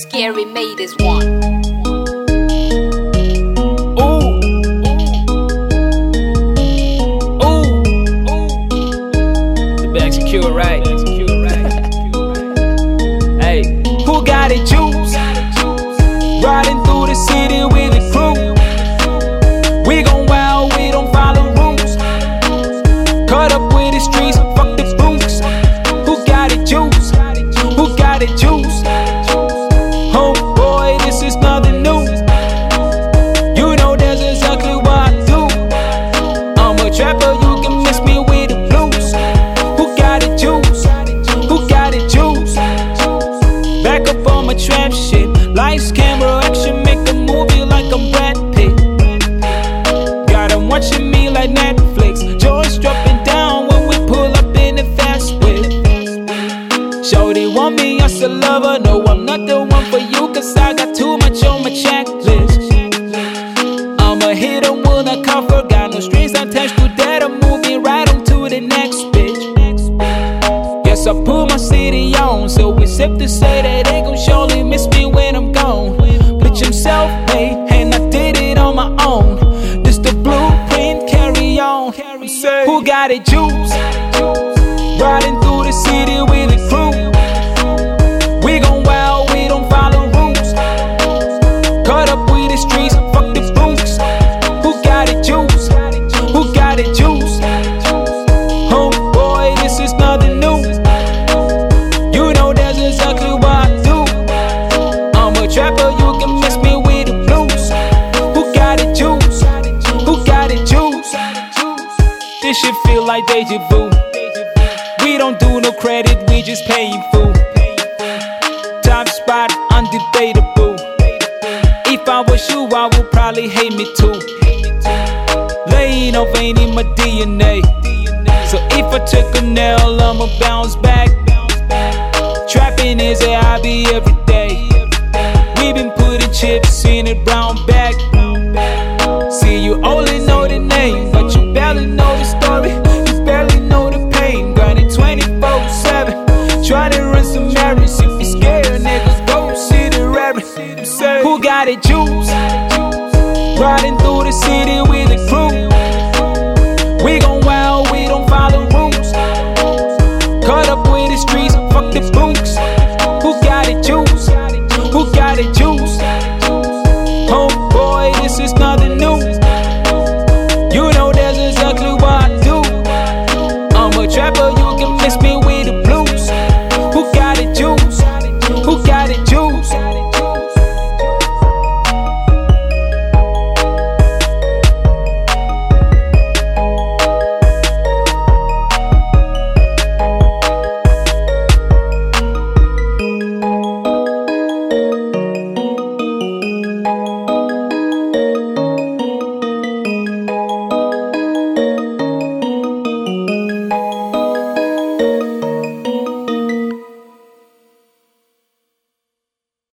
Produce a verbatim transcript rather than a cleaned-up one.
Scary made this one. Ooh, ooh, the bag secure, right? Hey, who got it, juice? Riding through the city with a crew. We gon' wild, we don't follow rules. Cut up with the streets, fuck the boots. Who got it, juice? Who got it, juice? Oh boy, this is nothing new. You know that's exactly what I do. I'm a trapper, you can miss me with the blues. Who got it, juice? Who got it, juice? Back up on my trap shit. Lights, camera, action, make a movie like I'm Brad Pitt. Got 'em watching me like Netflix. George dropping down when we pull up in the fast whip. Shorty want me, I still love her. No, I'm not the one for you, cause I got too much on my checklist. I'ma hit 'em with a cover, got no strings attached to that. I'm moving right on to the next bitch. Yes, I put my city on, so it's safe to say that they gon' surely miss me when I'm gone. Bitch, I'm self-made, and I did it on my own. This the blueprint, carry on. Who got it, juice? Riding through the city with a crew. We gon' wild, we don't follow rules. Cut up with the streets, fuck the boots. Who got it, juice? Who got it, juice? Oh boy, this is nothing new. You know that's exactly what I do. I'm a trapper, you can miss me with the blues. Who got it, juice? Who got it, juice? This shit feel like deja vu. We don't do no credit, we just pay in full. Top spot, undebatable. If I was you, I would probably hate me too. Laying off ain't in my D N A. So if I took a nail, I'ma bounce back. Trapping is a hobby every day. We been putting chips in a brown bag. See, you only know the name, but you barely know the story. You barely know the pain. Grinding twenty-four seven, try to run some errands. If you scared, niggas go see the rabbit. Who got it, juice? Riding through the city with a crew. We gon' wild, we don't follow rules. Cut up with the streets, fuck the boots. Who got it, juice? Who got it, juice? Oh boy, this is nothing new.